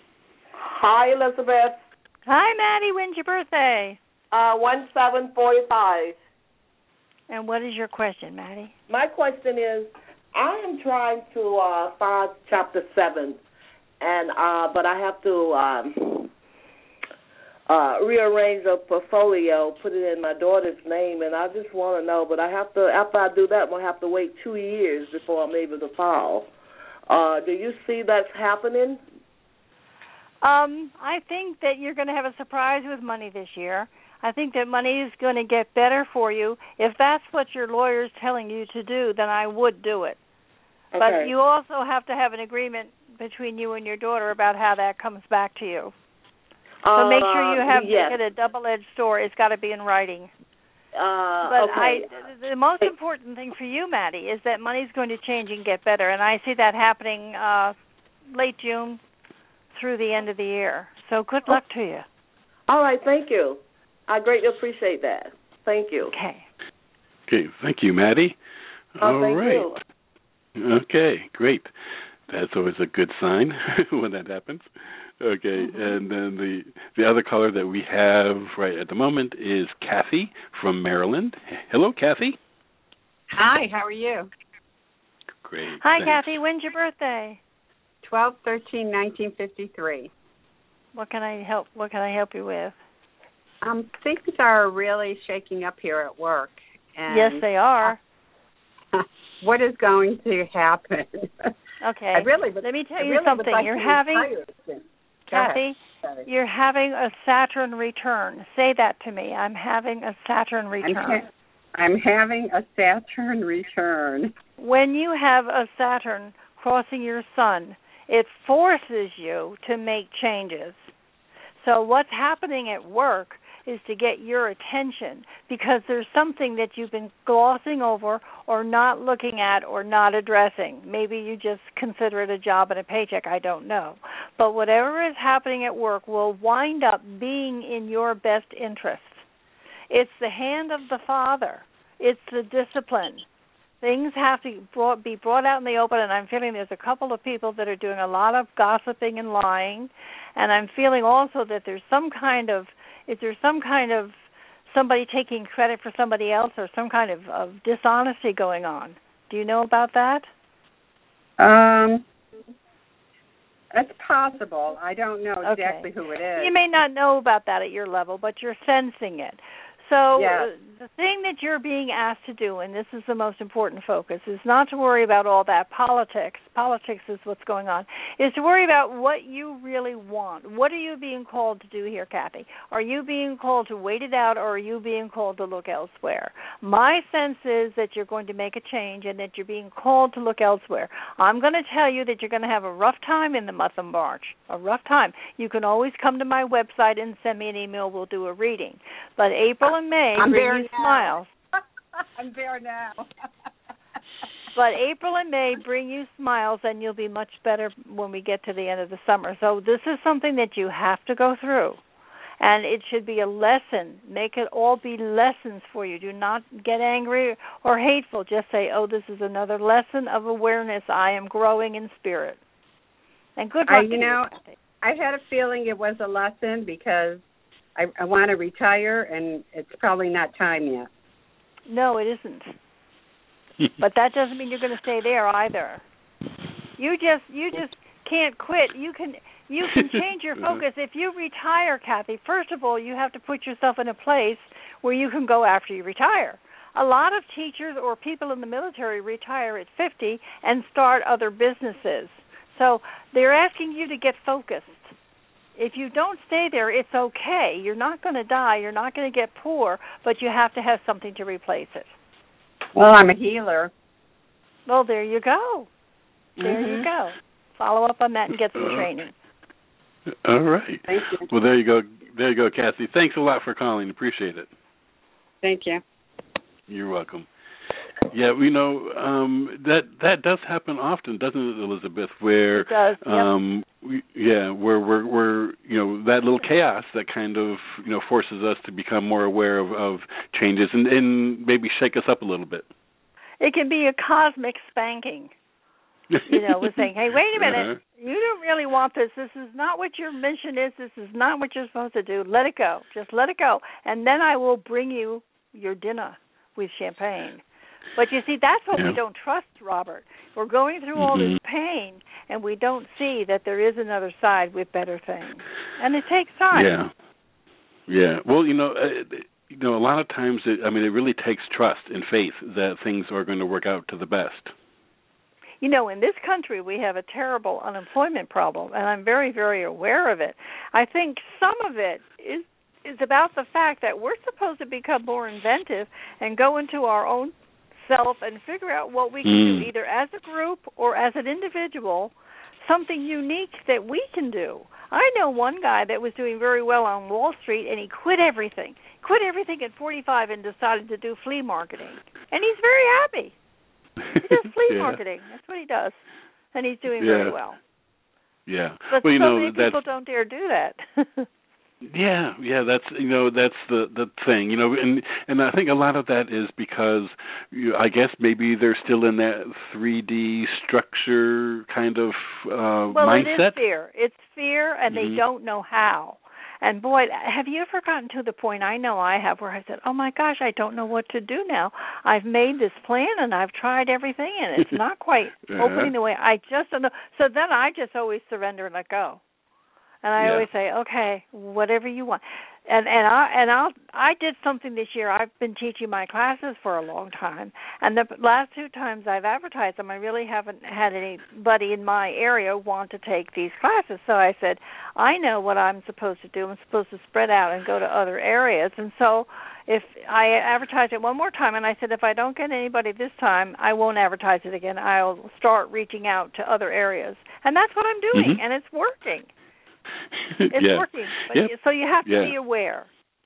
Hi, Elizabeth. Hi, Maddie. When's your birthday? Uh, one seven forty-five. And what is your question, Maddie? My question is, I am trying to uh, find chapter seven, and uh, but I have to um, uh, rearrange a portfolio, put it in my daughter's name, and I just want to know. But I have to, after I do that, I'm gonna have to wait two years before I'm able to file. Uh, do you see that's happening? Um, I think that you're going to have a surprise with money this year. I think that money is going to get better for you. If that's what your lawyer is telling you to do, then I would do it. Okay. But you also have to have an agreement between you and your daughter about how that comes back to you. So uh, make sure you have yes. make it a double-edged sword. It's got to be in writing. Uh, but okay. I, the most important thing for you, Maddie, is that money's going to change and get better, and I see that happening uh, late June through the end of the year. So good luck to you. All right, thank you. I greatly appreciate that. Thank you. Okay. Okay, thank you, Maddie. Oh, All thank right. you. Okay, great. That's always a good sign when that happens. Okay, mm-hmm. And then the the other caller that we have right at the moment is Kathy from Maryland. Hello, Kathy. Hi, how are you? Great. Hi, thanks. Kathy. When's your birthday? twelve thirteen nineteen fifty-three. What can I help? What can I help you with? Um, things are really shaking up here at work. And yes, they are. Uh, what is going to happen? Okay. I really would, Let me tell I you really something. Like you're having, Kathy, you're having a Saturn return. Say that to me. I'm having a Saturn return. I'm, ha- I'm having a Saturn return. When you have a Saturn crossing your sun, it forces you to make changes. So what's happening at work is to get your attention because there's something that you've been glossing over or not looking at or not addressing. Maybe you just consider it a job and a paycheck, I don't know. But whatever is happening at work will wind up being in your best interest. It's the hand of the Father. It's the discipline. Things have to brought, be brought out in the open, and I'm feeling there's a couple of people that are doing a lot of gossiping and lying, and I'm feeling also that there's some kind of, is there some kind of somebody taking credit for somebody else or some kind of, of dishonesty going on? Do you know about that? Um, it's possible. I don't know exactly okay. who it is. You may not know about that at your level, but you're sensing it. So yes. uh, the thing that you're being asked to do, and this is the most important focus, is not to worry about all that politics. Politics is what's going on. Is to worry about what you really want. What are you being called to do here, Kathy? Are you being called to wait it out, or are you being called to look elsewhere? My sense is that you're going to make a change and that you're being called to look elsewhere. I'm going to tell you that you're going to have a rough time in the month of March, a rough time. You can always come to my website and send me an email. We'll do a reading. But April and May I'm bring there you now. smiles. I'm there now. But April and May bring you smiles, and you'll be much better when we get to the end of the summer. So this is something that you have to go through, and it should be a lesson. Make it all be lessons for you. Do not get angry or hateful. Just say, oh, this is another lesson of awareness. I am growing in spirit. And good luck I, to you know, you. I had a feeling it was a lesson because I, I want to retire, and it's probably not time yet. No, it isn't. But that doesn't mean you're going to stay there either. You just you just can't quit. You can you can change your focus. If you retire, Kathy, first of all, you have to put yourself in a place where you can go after you retire. A lot of teachers or people in the military retire at fifty and start other businesses. So they're asking you to get focused. If you don't stay there, it's okay. You're not going to die. You're not going to get poor, but you have to have something to replace it. Well, I'm a healer. Well, there you go. There mm-hmm. you go. Follow up on that and get some uh, training. All right. Thank you. Well, there you go. There you go, Kathy. Thanks a lot for calling. Appreciate it. Thank you. You're welcome. Yeah, we know um, that that does happen often, doesn't it, Elizabeth? Where it does. Yep. Um, we, yeah, where we're, we're you know that little chaos that kind of you know forces us to become more aware of, of changes and, and maybe shake us up a little bit. It can be a cosmic spanking. You know, we're saying, hey, wait a minute, uh-huh. you don't really want this. This is not what your mission is. This is not what you're supposed to do. Let it go. Just let it go, and then I will bring you your dinner with champagne. But you see, that's what yeah. we don't trust, Robert. We're going through all mm-hmm. this pain, and we don't see that there is another side with better things. And it takes time. Yeah. Yeah. Well, you know, uh, you know, a lot of times, it, I mean, it really takes trust and faith that things are going to work out to the best. You know, in this country, we have a terrible unemployment problem, and I'm very, very aware of it. I think some of it is is about the fact that we're supposed to become more inventive and go into our own self and figure out what we can mm. do, either as a group or as an individual, something unique that we can do. I know one guy that was doing very well on Wall Street, and he quit everything, quit everything at forty-five and decided to do flea marketing, and he's very happy. He does flea yeah. marketing. That's what he does, and he's doing yeah. very well. Yeah. But well, you so know, many people don't dare do that. Yeah, yeah, that's you know that's the the thing, you know, and and I think a lot of that is because you, I guess maybe they're still in that three D structure kind of uh, well, mindset. Well, it is fear. It's fear, and mm-hmm. they don't know how. And boy, have you ever gotten to the point, I know I have, where I said, oh my gosh, I don't know what to do now. I've made this plan and I've tried everything, and it's not quite uh-huh. opening the way. I just don't know. So then I just always surrender and let go. And I yeah. always say, okay, whatever you want. And and I and I'll I did something this year. I've been teaching my classes for a long time, and the last two times I've advertised them, I really haven't had anybody in my area want to take these classes. So I said, I know what I'm supposed to do. I'm supposed to spread out and go to other areas. And so if I advertise it one more time, and I said, if I don't get anybody this time, I won't advertise it again. I'll start reaching out to other areas, and that's what I'm doing, mm-hmm. and it's working. It's yeah. working, but yep. you, so you have to yeah. be aware.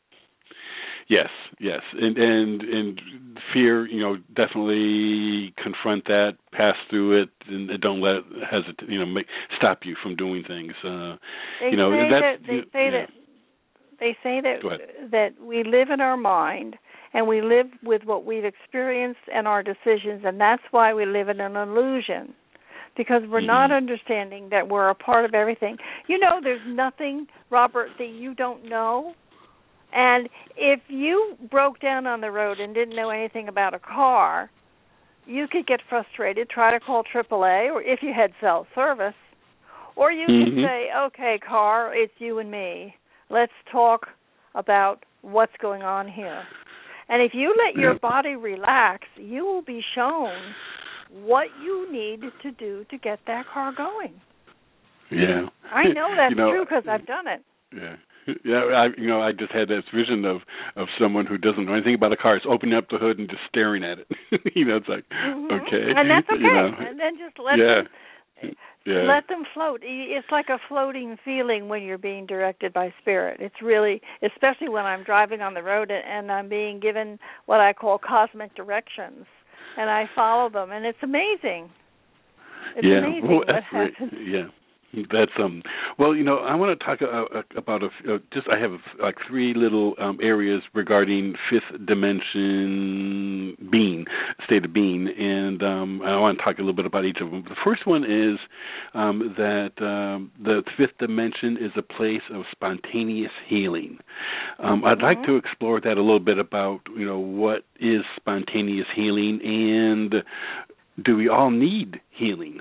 Yes, yes, and and and fear, you know, definitely confront that, pass through it, and don't let hesitate, you know, make, stop you from doing things. Uh, they you know, say that's, that they you, say yeah. that they say that that we live in our mind, and we live with what we've experienced and our decisions, and that's why we live in an illusion. Because we're mm-hmm. not understanding that we're a part of everything. You know, there's nothing, Robert, that you don't know. And if you broke down on the road and didn't know anything about a car, you could get frustrated, try to call triple A, or if you had cell service. Or you mm-hmm. could say, okay, car, it's you and me. Let's talk about what's going on here. And if you let your body relax, you will be shown what you need to do to get that car going. Yeah, I know that's you know, true because I've done it. Yeah, yeah. I, you know, I just had this vision of of someone who doesn't know anything about a car. It's opening up the hood and just staring at it. you know, it's like mm-hmm. okay, and that's okay. You know. And then just let yeah. them yeah. let them float. It's like a floating feeling when you're being directed by spirit. It's really, especially when I'm driving on the road and I'm being given what I call cosmic directions. And I follow them, and it's amazing. It's yeah. amazing well, what that's happens. Great. Yeah. That's um. Well, you know, I want to talk uh, about a uh, just. I have like three little um, areas regarding fifth dimension being, state of being, and um, I want to talk a little bit about each of them. The first one is um, that um, the fifth dimension is a place of spontaneous healing. Um, I'd mm-hmm. like to explore that a little bit about you know what is spontaneous healing, and do we all need healing?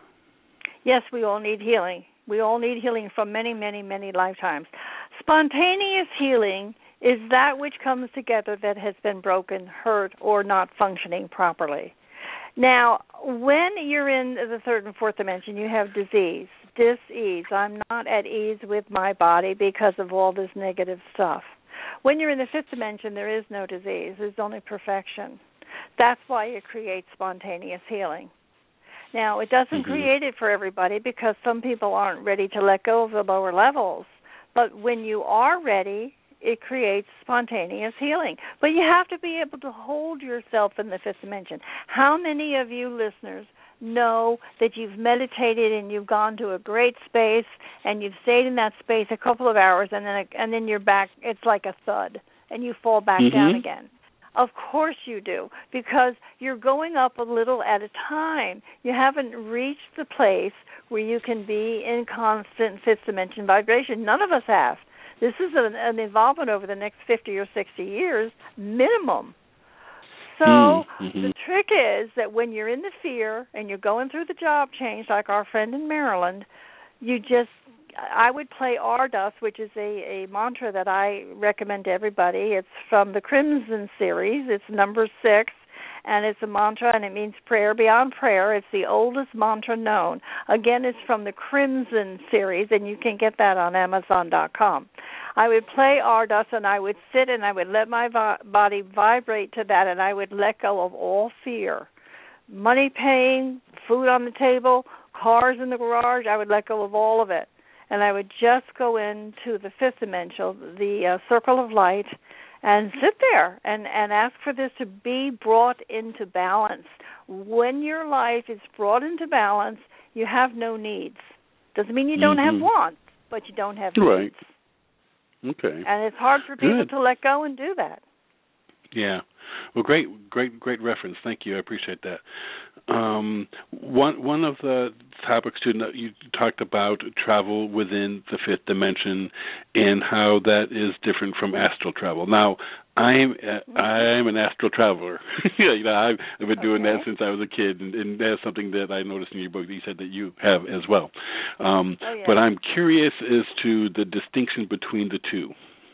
Yes, we all need healing. We all need healing from many, many, many lifetimes. Spontaneous healing is that which comes together that has been broken, hurt, or not functioning properly. Now, when you're in the third and fourth dimension, you have disease, dis-ease. I'm not at ease with my body because of all this negative stuff. When you're in the fifth dimension, there is no disease. There's only perfection. That's why it creates spontaneous healing. Now, it doesn't mm-hmm. create it for everybody because some people aren't ready to let go of the lower levels. But when you are ready, it creates spontaneous healing. But you have to be able to hold yourself in the fifth dimension. How many of you listeners know that you've meditated and you've gone to a great space and you've stayed in that space a couple of hours and then and then you're back, it's like a thud, and you fall back mm-hmm. down again? Of course you do, because you're going up a little at a time. You haven't reached the place where you can be in constant fifth dimension vibration. None of us have. This is an, an involvement over the next fifty or sixty years, minimum. So mm-hmm. the trick is that when you're in the fear and you're going through the job change, like our friend in Maryland, you just I would play Ardust, which is a, a mantra that I recommend to everybody. It's from the Crimson series. It's number six, and it's a mantra, and it means prayer beyond prayer. It's the oldest mantra known. Again, it's from the Crimson series, and you can get that on Amazon dot com. I would play Ardust, and I would sit, and I would let my vi- body vibrate to that, and I would let go of all fear. Money paying, food on the table, cars in the garage, I would let go of all of it. And I would just go into the fifth dimension, the uh, circle of light, and sit there and, and ask for this to be brought into balance. When your life is brought into balance, you have no needs. Doesn't mean you don't mm-hmm. have wants, but you don't have right. needs. Okay. And it's hard for people Good. to let go and do that. Yeah. Well, great, great, great reference. Thank you. I appreciate that. Um, one one of the topics too, you talked about travel within the fifth dimension and how that is different from astral travel. Now, I'm I'm an astral traveler. you know, I've, I've been doing okay. that since I was a kid, and, and that's something that I noticed in your book that you said that you have as well. Um, oh, yeah. But I'm curious as to the distinction between the two.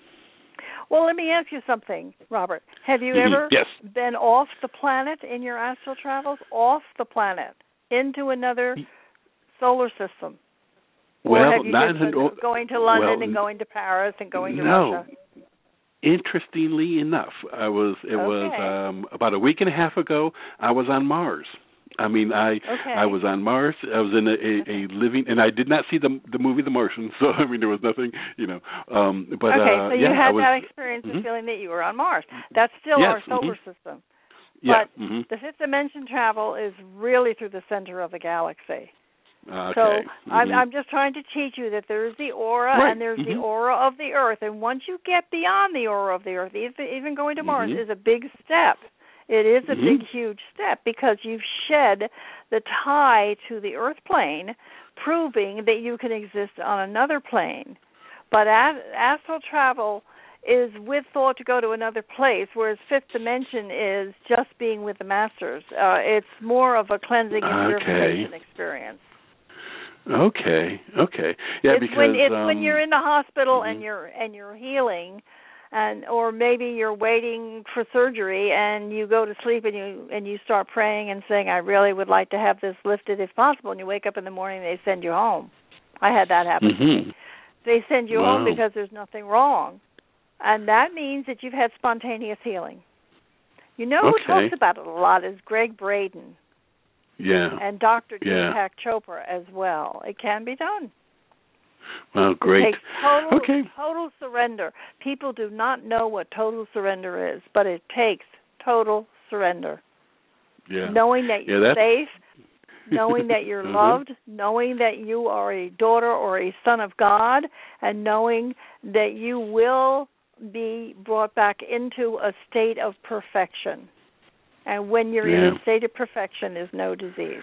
Well, let me ask you something, Robert. Have you mm-hmm. ever yes. been off the planet in your astral travels? Off the planet, into another solar system? Well, or have you not just an, been going to London well, and going to Paris and going to no. Russia? Interestingly enough, I was. It okay. was um, about a week and a half ago. I was on Mars. I mean, I okay. I was on Mars. I was in a, a, a living, and I did not see the the movie The Martian. So I mean, there was nothing, you know. Um, but okay, uh, so you yeah, had I was, that experience mm-hmm. of feeling that you were on Mars. That's still yes, our solar mm-hmm. system. Yeah. But mm-hmm. the fifth dimension travel is really through the center of the galaxy. Okay. So mm-hmm. I'm, I'm just trying to teach you that there's the aura right. and there's mm-hmm. the aura of the Earth. And once you get beyond the aura of the Earth, even going to Mars mm-hmm. is a big step. It is a mm-hmm. big, huge step because you've shed the tie to the Earth plane, proving that you can exist on another plane. But astral travel is with thought to go to another place, whereas fifth dimension is just being with the masters. Uh, it's more of a cleansing and purification okay. experience. Okay, okay, yeah, it's because when it's um, when you're in the hospital mm-hmm. and you're and you're healing, and or maybe you're waiting for surgery and you go to sleep and you and you start praying and saying, I really would like to have this lifted if possible, and you wake up in the morning and they send you home. I had that happen. Mm-hmm. They send you wow. home because there's nothing wrong, and that means that you've had spontaneous healing. You know okay. who talks about it a lot is Greg Braden. Yeah. And Doctor Yeah. Deepak Chopra as well. It can be done. Well, great. It takes total, okay. total surrender. People do not know what total surrender is, but it takes total surrender. Yeah. Knowing that you're yeah, safe, knowing that you're uh-huh. loved, knowing that you are a daughter or a son of God, and knowing that you will be brought back into a state of perfection. And when you're yeah. in a state of perfection, there's no disease.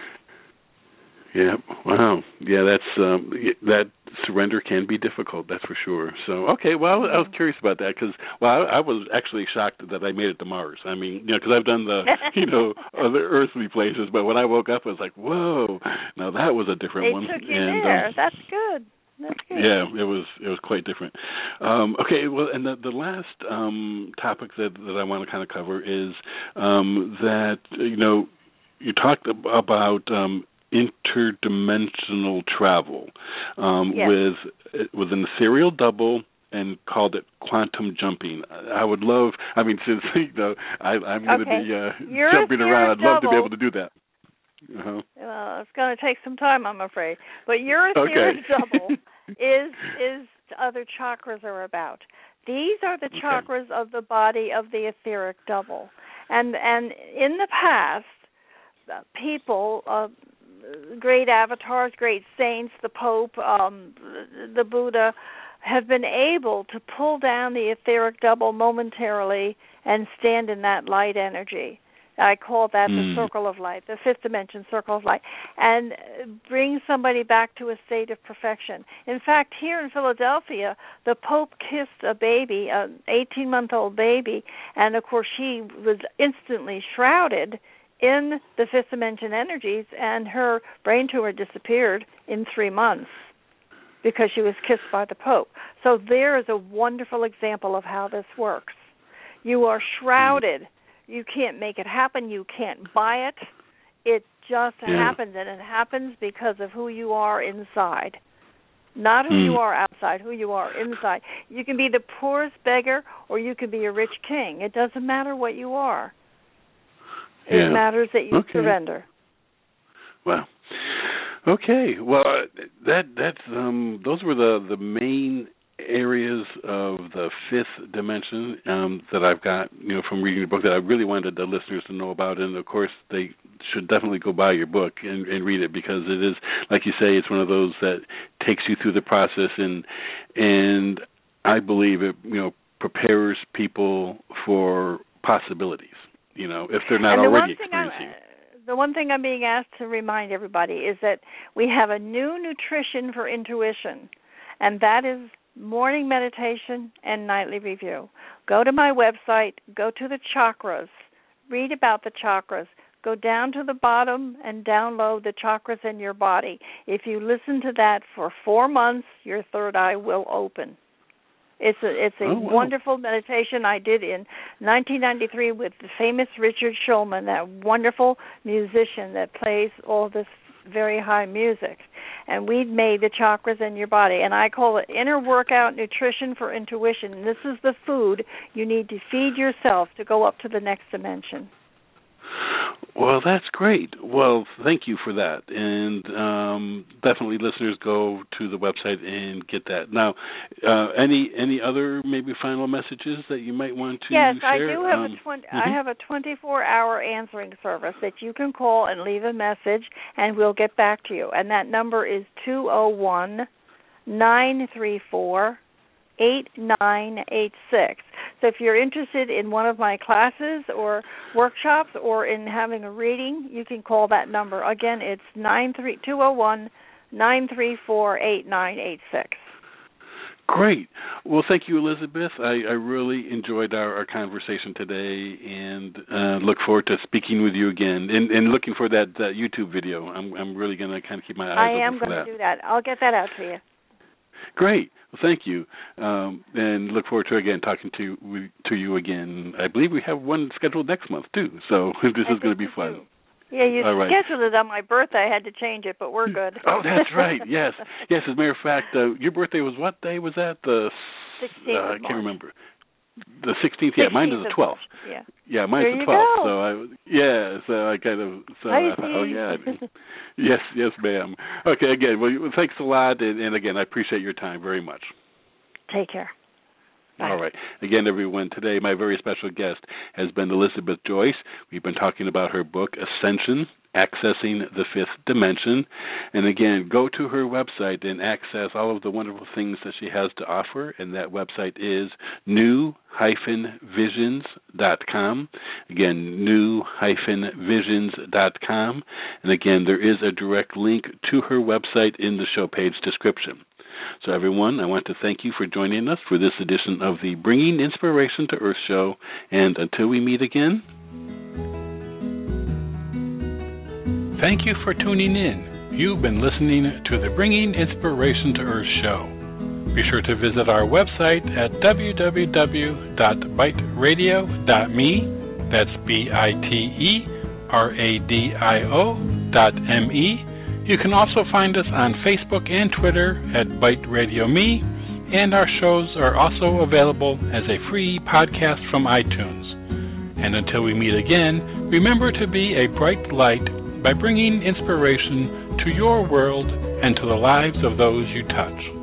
Yeah. Wow. Yeah. That's um, that surrender can be difficult. That's for sure. So, okay. Well, I was curious about that because, well, I, I was actually shocked that I made it to Mars. I mean, you know, because I've done the, you know, other earthly places, but when I woke up, I was like, whoa. Now that was a different they one. They took you and, there. Um, That's good. That's good. Yeah, it was it was quite different. Um, okay, well, and the, the last um, topic that, that I want to kind of cover is um, that, you know, you talked about um, interdimensional travel um, yes. with with an ethereal double and called it quantum jumping. I would love, I mean, since, you know, I, I'm going to okay. be uh, Your jumping around, I'd love double. to be able to do that. Uh-huh. Well, it's going to take some time, I'm afraid. But your etheric okay. double is is other chakras are about. These are the okay. chakras of the body of the etheric double. And and in the past, uh, people, uh, great avatars, great saints, the Pope, um, the Buddha, have been able to pull down the etheric double momentarily and stand in that light energy. I call that the mm. circle of light, the fifth dimension circle of light, and bring somebody back to a state of perfection. In fact, here in Philadelphia, the Pope kissed a baby, an eighteen-month-old baby, and of course she was instantly shrouded in the fifth dimension energies, and her brain tumor disappeared in three months. because she was kissed by the Pope. So there is a wonderful example of how this works. You are shrouded. You can't make it happen. You can't buy it. It just yeah. happens, and it happens because of who you are inside. Not who mm. you are outside, who you are inside. You can be the poorest beggar or you can be a rich king. It doesn't matter what you are. It yeah. matters that you okay. surrender. Wow. Okay. Well, that that's um, those were the, the main areas of the fifth dimension um, that I've got, you know, from reading the book that I really wanted the listeners to know about. And of course, they should definitely go buy your book and, and read it, because it is, like you say, it's one of those that takes you through the process, and and I believe it, you know, prepares people for possibilities, you know, if they're not and the already one experiencing. I, the one thing I'm being asked to remind everybody is that we have a new nutrition for intuition, and that is morning meditation and nightly review. Go to my website, go to the chakras, read about the chakras, go down to the bottom and download the chakras in your body. If you listen to that for four months, your third eye will open. It's a it's a oh, wow. wonderful meditation I did in nineteen ninety-three with the famous Richard Shulman, that wonderful musician that plays all this very high music. And we made the chakras in your body. And I call it inner workout nutrition for intuition. This is the food you need to feed yourself to go up to the next dimension. Well, that's great. Well, thank you for that. And um, definitely listeners go to the website and get that. Now, uh, any any other maybe final messages that you might want to yes, share? Yes, I do have um, a twenty. Mm-hmm. I have a twenty-four hour answering service that you can call and leave a message, and we'll get back to you. And that number is two oh one, nine three four, eight nine eight six. So if you're interested in one of my classes or workshops or in having a reading, you can call that number. Again, it's two oh one, nine three four, eight nine eight six. Great. Well, thank you, Elizabeth. I, I really enjoyed our, our conversation today, and uh, look forward to speaking with you again, and, and looking for that, that YouTube video. I'm, I'm really going to kind of keep my eyes I open for that. I am going to do that. I'll get that out to you. Great. Well, thank you, um, and look forward to again talking to to you again. I believe we have one scheduled next month too, so this I is going to be fun. Do. Yeah, you All right. scheduled it on my birthday. I had to change it, but we're good. Oh, that's right. Yes, yes. As a matter of fact, uh, your birthday was what day was that? The sixteenth. Uh, I of can't March. remember. The sixteenth. Yeah, mine is the twelfth. Yeah. Yeah, mine's there the you twelfth. Go. So I yeah. So I kind of so I I thought, oh yeah. yes, yes, ma'am. Okay. Again, well, thanks a lot, and, and again, I appreciate your time very much. Take care. Bye. All right. Again, everyone, today my very special guest has been Elizabeth Joyce. We've been talking about her book, Ascension, Accessing the Fifth Dimension. And again, go to her website and access all of the wonderful things that she has to offer. And that website is new dash visions dot com. Again, new dash visions dot com. And again, there is a direct link to her website in the show page description. So everyone, I want to thank you for joining us for this edition of the Bringing Inspiration to Earth show. And until we meet again, thank you for tuning in. You've been listening to the Bringing Inspiration to Earth show. Be sure to visit our website at w w w dot bite radio dot m e. That's B I T E R A D I O dot M E. You can also find us on Facebook and Twitter at Bite Radio Me, and our shows are also available as a free podcast from iTunes. And until we meet again, remember to be a bright light by bringing inspiration to your world and to the lives of those you touch.